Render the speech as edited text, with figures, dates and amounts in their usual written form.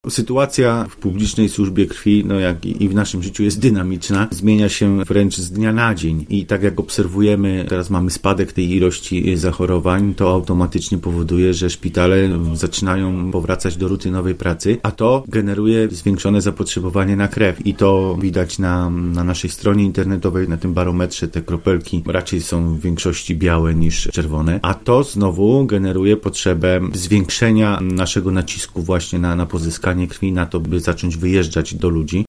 Sytuacja w publicznej służbie krwi, jak i w naszym życiu, jest dynamiczna. Zmienia się wręcz z dnia na dzień. I tak jak obserwujemy, teraz mamy spadek tej ilości zachorowań, to automatycznie powoduje, że szpitale zaczynają powracać do rutynowej pracy, a to generuje zwiększone zapotrzebowanie na krew. I to widać na naszej stronie internetowej, na tym barometrze. Te kropelki raczej są w większości białe niż czerwone, a to znowu generuje potrzebę zwiększenia naszego nacisku właśnie na pozyskanie krwi, na to, by zacząć wyjeżdżać do ludzi.